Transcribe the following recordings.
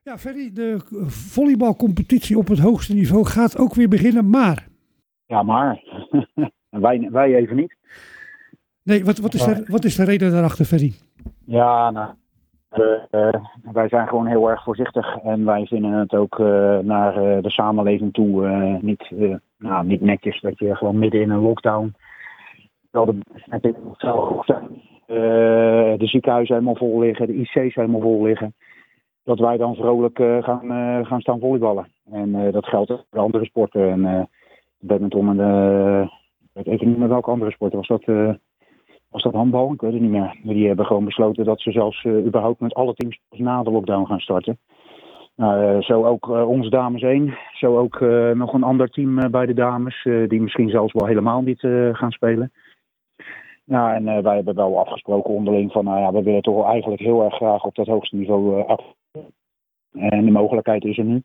Ja, Ferry, de volleybalcompetitie op het hoogste niveau gaat ook weer beginnen, maar... Ja, maar wij even niet. Nee, wat is de reden daarachter, Ferry? Ja, nou, wij zijn gewoon heel erg voorzichtig. En wij vinden het ook naar de samenleving toe niet netjes dat je gewoon midden in een lockdown... de ziekenhuizen helemaal vol liggen, de IC's helemaal vol liggen. Dat wij dan vrolijk gaan staan volleyballen. En dat geldt ook voor andere sporten. En badminton en ik weet even niet meer welke andere sporten. Was dat handbal? Ik weet het niet meer. Maar die hebben gewoon besloten dat ze zelfs überhaupt met alle teams na de lockdown gaan starten. Zo ook onze dames 1. Zo ook nog een ander team bij de dames. Die misschien zelfs wel helemaal niet gaan spelen. Ja, en wij hebben wel afgesproken onderling van, we willen toch wel eigenlijk heel erg graag op dat hoogste niveau af. En de mogelijkheid is er nu.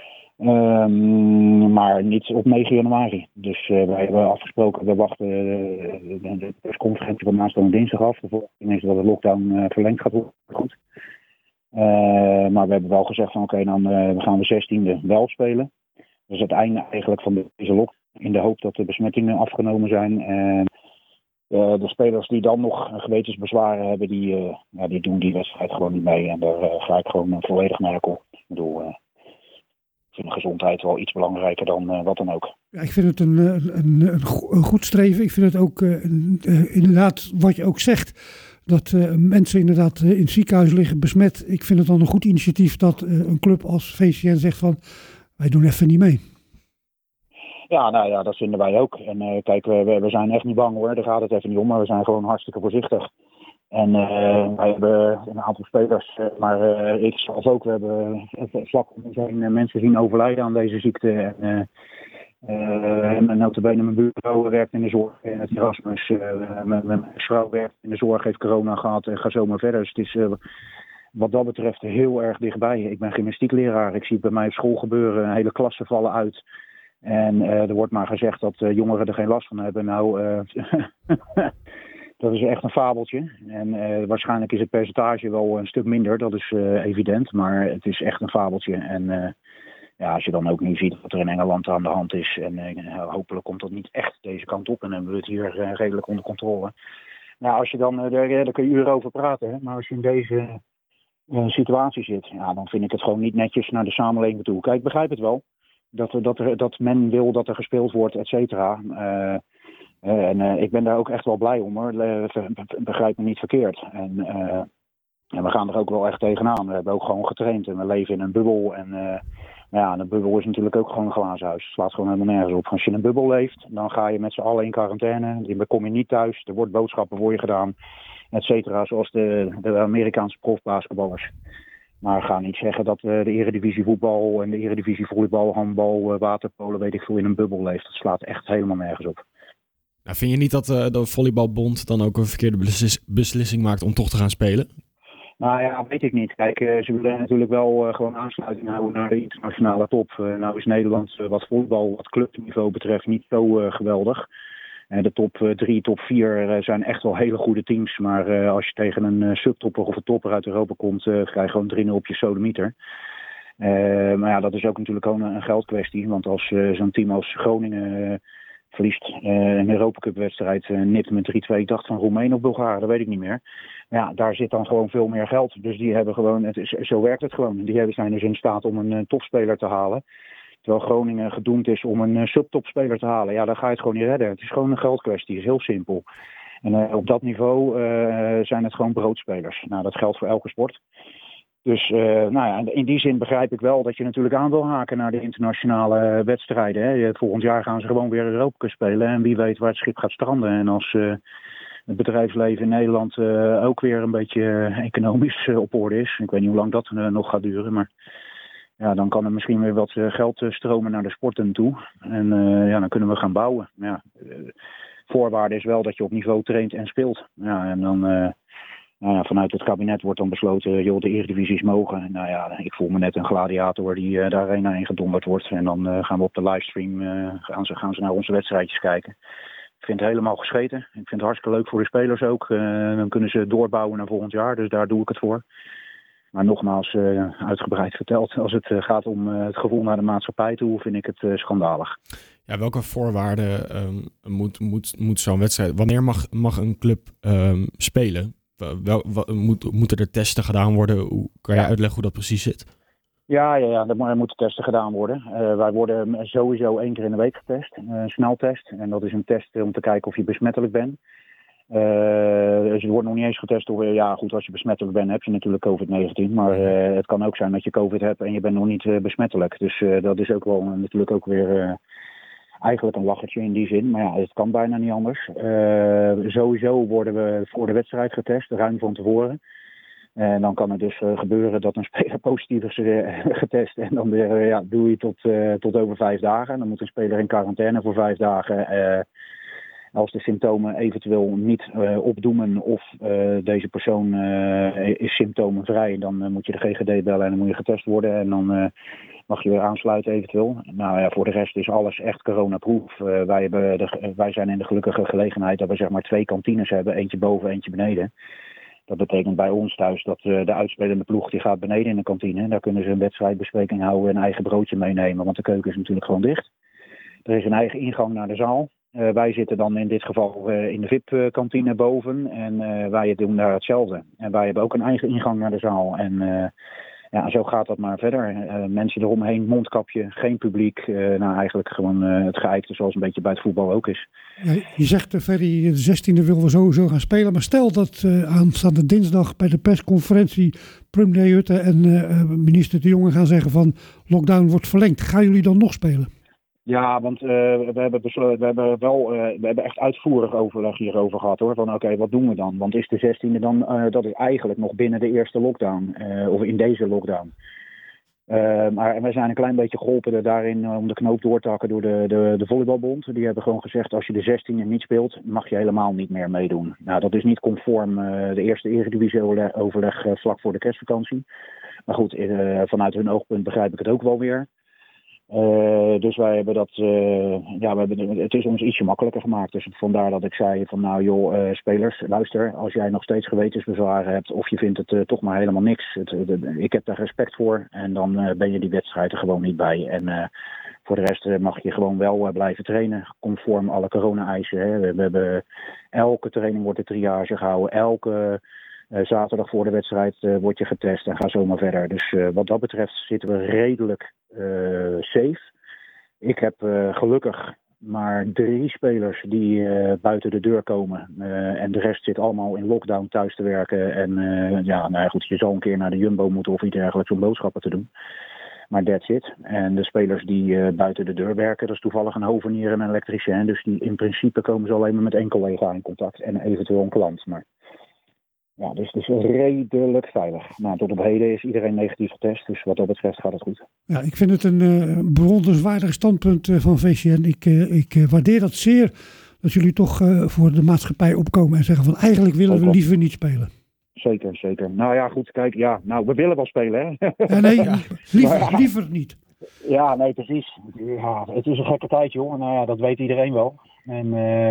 Maar niet op 9 januari. Dus wij hebben afgesproken, we wachten de persconferentie van aanstaande dinsdag af. De volgende is dat de lockdown verlengd gaat worden. Goed. Maar we hebben wel gezegd van dan gaan we 16e wel spelen. Dat is het einde eigenlijk van deze lockdown. In de hoop dat de besmettingen afgenomen zijn. De spelers die dan nog gewetensbezwaren hebben, die doen die wedstrijd gewoon niet mee. En daar ga ik gewoon volledig naar op. Ik bedoel, ik vind de gezondheid wel iets belangrijker dan wat dan ook. Ja, ik vind het een goed streven. Ik vind het ook inderdaad wat je ook zegt. Dat mensen inderdaad in het ziekenhuis liggen besmet. Ik vind het dan een goed initiatief dat een club als VCN zegt van wij doen even niet mee. Ja, dat vinden wij ook. En kijk, we zijn echt niet bang hoor, daar gaat het even niet om, maar we zijn gewoon hartstikke voorzichtig. En wij hebben een aantal spelers, maar ik zelf ook, we hebben vlak om ons heen mensen zien overlijden aan deze ziekte. En notabene mijn buurvrouw werkt in de zorg in het Erasmus. Mijn vrouw werkt in de zorg, heeft corona gehad en gaat zo maar verder. Dus het is wat dat betreft heel erg dichtbij. Ik ben gymnastiekleraar, ik zie het bij mij op school gebeuren, hele klassen vallen uit. En er wordt maar gezegd dat jongeren er geen last van hebben. Nou, dat is echt een fabeltje. En waarschijnlijk is het percentage wel een stuk minder, dat is evident. Maar het is echt een fabeltje. En als je dan ook nu ziet wat er in Engeland aan de hand is. En hopelijk komt dat niet echt deze kant op. En dan hebben we het hier redelijk onder controle. Nou, als je dan, daar kun je uren over praten. Hè? Maar als je in deze situatie zit, dan vind ik het gewoon niet netjes naar de samenleving toe. Kijk, ik begrijp het wel. Dat men wil dat er gespeeld wordt, et cetera. En ik ben daar ook echt wel blij om hoor. Begrijp me niet verkeerd. En we gaan er ook wel echt tegenaan. We hebben ook gewoon getraind en we leven in een bubbel. En een bubbel is natuurlijk ook gewoon een glazen huis. Het slaat gewoon helemaal nergens op. Als je in een bubbel leeft, dan ga je met z'n allen in quarantaine. Dan kom je niet thuis. Er wordt boodschappen voor je gedaan, et cetera. Zoals de Amerikaanse profbasketballers. Maar ga niet zeggen dat de eredivisie voetbal en de eredivisie volleybal, handbal, waterpolo, weet ik veel, in een bubbel leeft. Dat slaat echt helemaal nergens op. Nou, vind je niet dat de volleybalbond dan ook een verkeerde beslissing maakt om toch te gaan spelen? Nou ja, weet ik niet. Kijk, ze willen natuurlijk wel gewoon aansluiting houden naar de internationale top. Nou is Nederland wat volleybal, wat clubniveau betreft, niet zo geweldig. De top 3, top 4 zijn echt wel hele goede teams. Maar als je tegen een subtopper of een topper uit Europa komt, krijg je gewoon 3-0 op je sodemieter. Maar dat is ook natuurlijk gewoon een geldkwestie. Want als zo'n team als Groningen verliest een Europa Cup wedstrijd nipt met 3-2. Ik dacht van Roemenen of Bulgaren, dat weet ik niet meer. Ja, daar zit dan gewoon veel meer geld. Dus die hebben gewoon, zo werkt het gewoon. Die zijn dus in staat om een topspeler te halen. Terwijl Groningen gedoemd is om een subtopspeler te halen. Ja, dan ga je het gewoon niet redden. Het is gewoon een geldkwestie. Het is heel simpel. En op dat niveau zijn het gewoon broodspelers. Nou, dat geldt voor elke sport. Dus in die zin begrijp ik wel dat je natuurlijk aan wil haken naar de internationale wedstrijden. Hè. Volgend jaar gaan ze gewoon weer Europa Cup spelen. En wie weet waar het schip gaat stranden. En als het bedrijfsleven in Nederland ook weer een beetje economisch op orde is. Ik weet niet hoe lang dat nog gaat duren, maar ja, dan kan er misschien weer wat geld stromen naar de sporten toe. En dan kunnen we gaan bouwen. Ja, voorwaarde is wel dat je op niveau traint en speelt. Ja, en dan vanuit het kabinet wordt dan besloten, joh, de eredivisies mogen. Nou ja, ik voel me net een gladiator die de arena ingedonderd wordt. En dan gaan we op de livestream, gaan ze naar onze wedstrijdjes kijken. Ik vind het helemaal gescheten. Ik vind het hartstikke leuk voor de spelers ook. Dan kunnen ze doorbouwen naar volgend jaar, dus daar doe ik het voor. Maar nogmaals, uitgebreid verteld, als het gaat om het gevoel naar de maatschappij toe, vind ik het schandalig. Ja, welke voorwaarden moet zo'n wedstrijd... Wanneer mag een club spelen? Moeten er testen gedaan worden? Kan je uitleggen hoe dat precies zit? Ja, er moeten testen gedaan worden. Wij worden sowieso 1 keer in de week getest. Een sneltest. En dat is een test om te kijken of je besmettelijk bent. Dus er wordt nog niet eens getest of, als je besmettelijk bent heb je natuurlijk COVID-19. Maar het kan ook zijn dat je COVID hebt en je bent nog niet besmettelijk. Dus dat is ook wel natuurlijk ook weer eigenlijk een lachertje in die zin. Maar ja, het kan bijna niet anders. Sowieso worden we voor de wedstrijd getest, ruim van tevoren. En dan kan het dus gebeuren dat een speler positief is getest. En dan doe je tot over 5 dagen. En dan moet een speler in quarantaine voor 5 dagen. Als de symptomen eventueel niet opdoemen of deze persoon is symptomenvrij, dan moet je de GGD bellen en dan moet je getest worden. En dan mag je weer aansluiten eventueel. Nou ja, voor de rest is alles echt coronaproof. Wij zijn in de gelukkige gelegenheid dat we zeg maar 2 kantines hebben. Eentje boven, eentje beneden. Dat betekent bij ons thuis dat de uitspelende ploeg die gaat beneden in de kantine. Daar kunnen ze een wedstrijdbespreking houden en een eigen broodje meenemen. Want de keuken is natuurlijk gewoon dicht. Er is een eigen ingang naar de zaal. Wij zitten dan in dit geval in de VIP-kantine boven. En wij doen daar hetzelfde. En wij hebben ook een eigen ingang naar de zaal. En zo gaat dat maar verder. Mensen eromheen, mondkapje, geen publiek. Eigenlijk gewoon het geëikte zoals een beetje bij het voetbal ook is. Ja, je zegt, Ferry, de 16e willen we sowieso gaan spelen. Maar stel dat aanstaande dinsdag bij de persconferentie premier Rutte en minister De Jonge gaan zeggen van lockdown wordt verlengd. Gaan jullie dan nog spelen? Ja, want we hebben echt uitvoerig overleg hierover gehad hoor. Van oké, wat doen we dan? Want is de 16e dan, dat is eigenlijk nog binnen de eerste lockdown. Of in deze lockdown. Maar we zijn een klein beetje geholpen daarin om de knoop door te hakken door de volleybalbond. Die hebben gewoon gezegd, als je de 16e niet speelt, mag je helemaal niet meer meedoen. Nou, dat is niet conform de eerste eredivisie-overleg vlak voor de kerstvakantie. Maar goed, vanuit hun oogpunt begrijp ik het ook wel weer. Dus wij hebben dat, het is ons ietsje makkelijker gemaakt. Dus vandaar dat ik zei van nou joh, spelers, luister, als jij nog steeds gewetensbezwaren hebt of je vindt het toch maar helemaal niks. Ik heb daar respect voor en dan ben je die wedstrijd er gewoon niet bij. En voor de rest mag je gewoon wel blijven trainen, conform alle corona-eisen. Hè. We hebben elke training wordt de triage gehouden, elke zaterdag voor de wedstrijd word je getest en ga zomaar verder. Dus wat dat betreft zitten we redelijk safe. Ik heb gelukkig maar 3 spelers die buiten de deur komen. En de rest zit allemaal in lockdown thuis te werken. En je zal een keer naar de Jumbo moeten of iets dergelijks om boodschappen te doen. Maar that's it. En de spelers die buiten de deur werken, dat is toevallig een hovenier en een elektricien. Dus die in principe komen ze alleen maar met 1 collega in contact en eventueel een klant. Maar ja, dus het is redelijk veilig. Nou, tot op heden is iedereen negatief getest, dus wat dat betreft gaat het goed. Ja, ik vind het een bewonderenswaardig standpunt van VCN. Ik waardeer dat zeer, dat jullie toch voor de maatschappij opkomen en zeggen van eigenlijk willen we liever niet spelen. Zeker. Nou ja, goed, kijk, we willen wel spelen, hè? Liever niet. Ja, nee, precies. Ja, het is een gekke tijd, joh. Nou ja, dat weet iedereen wel. En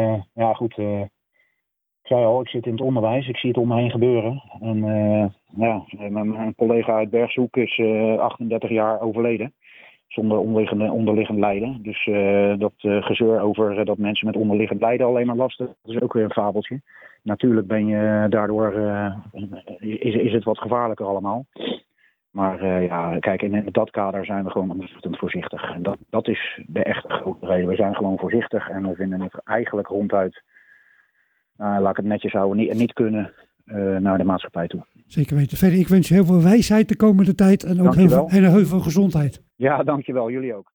ik zei al, ik zit in het onderwijs, ik zie het om me heen gebeuren. En mijn collega uit Bergshoek is 38 jaar overleden. Zonder onderliggend lijden. Dus dat gezeur over dat mensen met onderliggend lijden alleen maar last hebben, dat is ook weer een fabeltje. Natuurlijk ben je daardoor, is het wat gevaarlijker allemaal. Maar kijk, in dat kader zijn we gewoon ontzettend voorzichtig. En dat is de echte grote reden. We zijn gewoon voorzichtig en we vinden het eigenlijk ronduit, laat ik het netjes houden, niet kunnen naar de maatschappij toe. Zeker weten. Verder, ik wens je heel veel wijsheid de komende tijd en ook heel veel gezondheid. Ja, dankjewel. Jullie ook.